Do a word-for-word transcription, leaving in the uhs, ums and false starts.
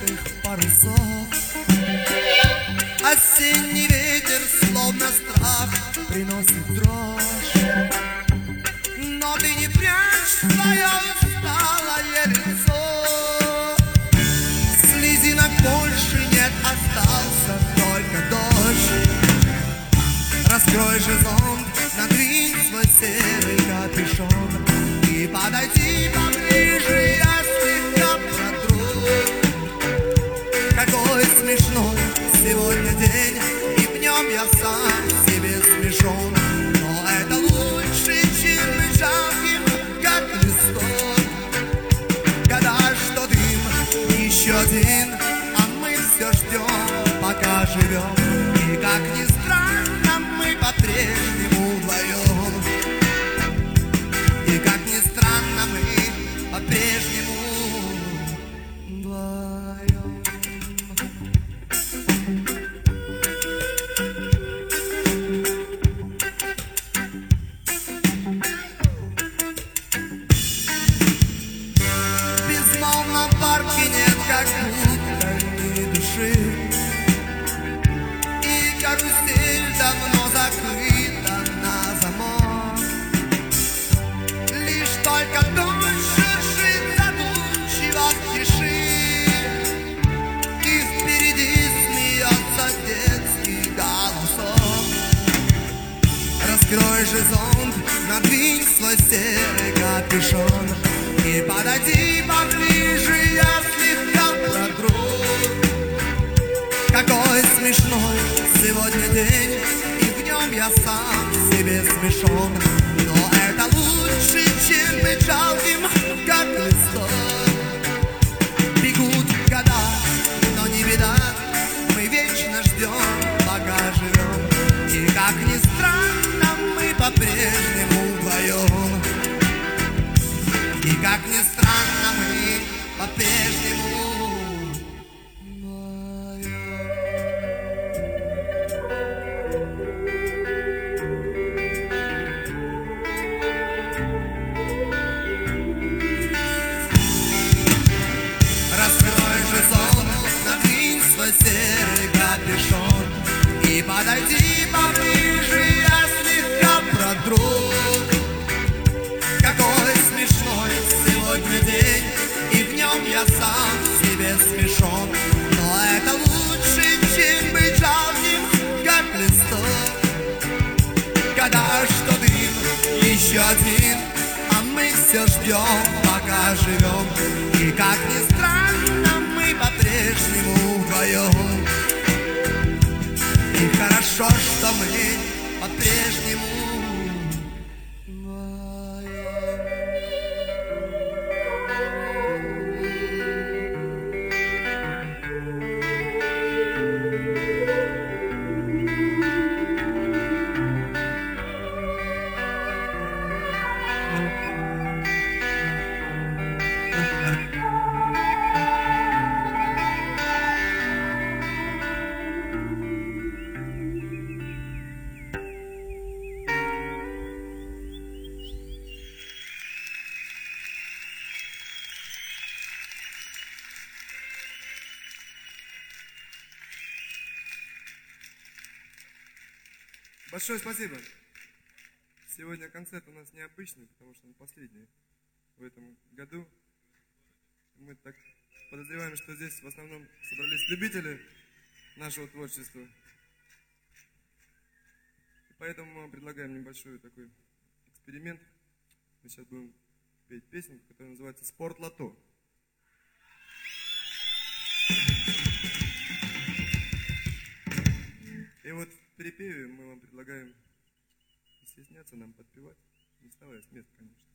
желтых парусов. Осенний ветер, словно страх, приносит дрожь. Но ты не прячь свое усталое лицо. Слезинок больше нет, остался только дождь. Раскрой же зонт, надвинь свой серый капюшон и подойди поближе, я слегка протру. Какой смешной сегодня день, и в нем я сам себе смешон. Но это лучше, чем быть жалким, как листок. Когда что дым, еще один, а мы все ждем, пока живем. И как ни странно, мы по-прежнему вдвоем. И как ни странно, мы по-прежнему вдвоем. В безмолвном парке нет как будто ни души. И карусель давно закрыта на замок. Лишь только дождь шуршит задумчиво в тиши. И впереди смеется детский голосок. Раскрой же зонт, надвинь свой серый капюшон и подойди поближе, я слегка протру. Какой смешной сегодня день, и в нем я сам себе смешон. Но это лучше, чем быть жалким, как листок. Бегут года, но не беда, мы вечно ждем, пока живем. И как ни странно, мы по-прежнему вдвоем. И как ни странно, мы по-прежнему серый капюшон и подойди поближе, я слегка протру. Какой смешной сегодня день, и в нем я сам себе смешон. Но это лучше, чем быть жалким, как листок. Когда что дым, еще один, а мы все ждем, пока живем. И как ни странно, мы по-прежнему вдвоем. И хорошо, что мы по-прежнему Большое спасибо. Сегодня концерт у нас необычный, потому что он последний в этом году. Мы так подозреваем, что здесь в основном собрались любители нашего творчества. И поэтому мы вам предлагаем небольшой такой эксперимент. Мы сейчас будем петь песню, которая называется «Спорт-лото». И вот в перепеве мы вам предлагаем не стесняться нам подпевать, не вставая с места, конечно.